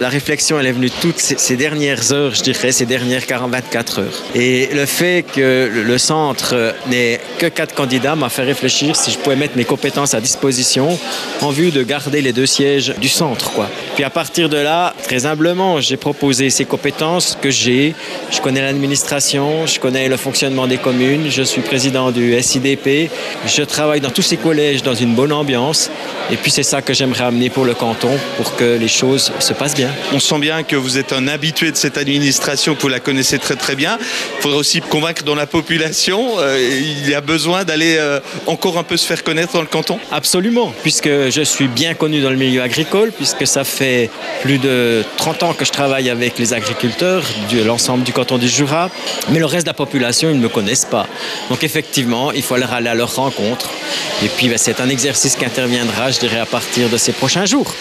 la réflexion, elle est venue toutes ces dernières heures, je dirais, ces dernières 24 heures. Et le fait que le centre n'ait que 4 candidats m'a fait réfléchir si je pouvais mettre mes compétences à disposition en vue de garder les 2 sièges du centre, quoi. Puis à partir de là, très humblement, j'ai proposé ces compétences que j'ai. Je connais l'administration, je connais le fonctionnement des communes, je suis président du SIDP, je travaille dans tous ces collèges dans une bonne ambiance. Et puis c'est ça que j'aimerais amener pour le canton, pour que les choses se passent bien. On sent bien que vous êtes un habitué de cette administration, que vous la connaissez très très bien. Il faudrait aussi convaincre dans la population, il y a besoin d'aller encore un peu se faire connaître dans le canton. Absolument, puisque je suis bien connu dans le milieu agricole, puisque ça fait plus de 30 ans que je travaille avec les agriculteurs de l'ensemble du canton du Jura, mais le reste de la population, ils ne me connaissent pas. Donc effectivement, il faut aller à leur rencontre. Et puis c'est un exercice qui interviendra, je dirais, à partir de ces prochains jours.